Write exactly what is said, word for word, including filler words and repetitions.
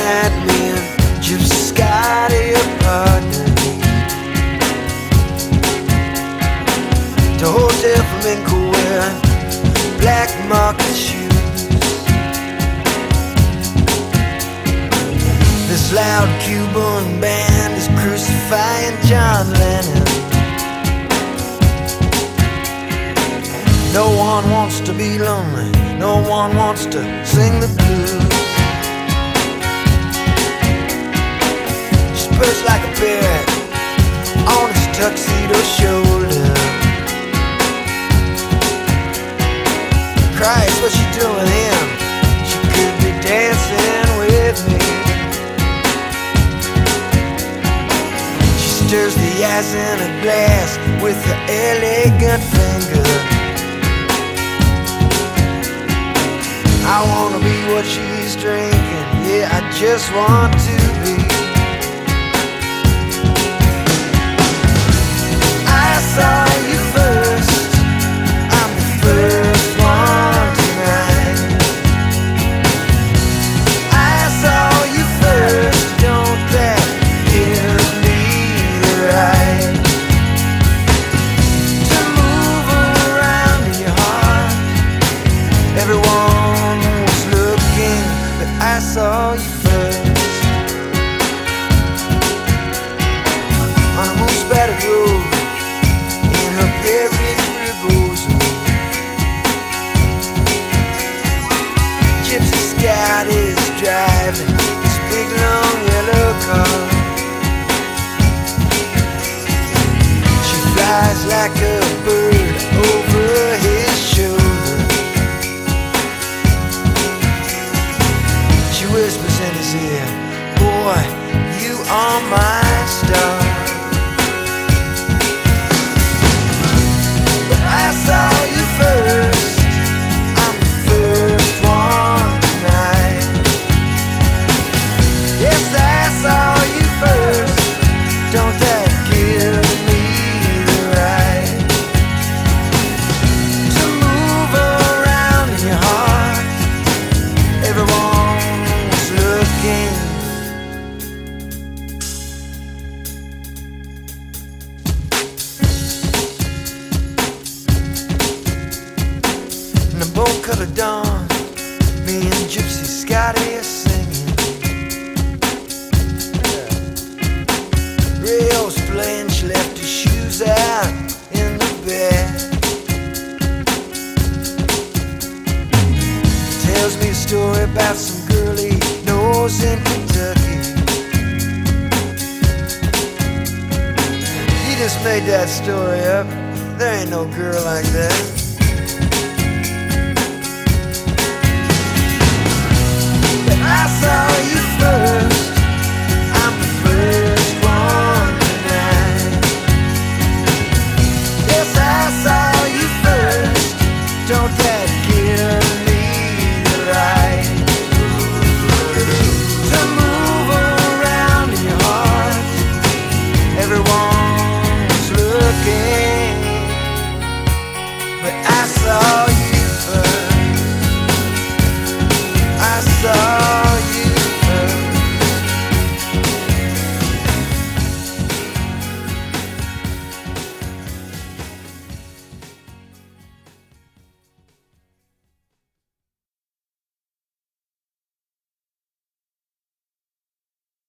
night, me and Gypsy Scotty are partners. To Hotel Flamenco wearing black market shoes. This loud Cuban band is crucifying John Lennon. No one wants to be lonely, no one wants to sing the blues. She perched like a parrot on his tuxedo shoulder. Christ, what's she doing him? She could be dancing with me. She stirs the ice in a glass with her elegant finger. I wanna be what she's drinking, yeah, I just want to be. I saw you first, I'm the first one tonight. I saw you first, don't that give me the right to move around in your heart? Everyone I saw you first on a moon-spattered road in her Paris rebozo. Gypsy Scott is driving this big long yellow car. She flies like a bird over his shoulder. Whispers in his ear, boy, you are my star. But I saw you first, I'm the first one tonight. Yes, I saw you first, don't that give me the right to move around in your heart? Everyone bone cut of dawn, me and Gypsy Scotty are singing. Rio's playing, she left her shoes out in the bed. Tells me a story about some girl he knows in Kentucky. He just made that story up, there ain't no girl like that.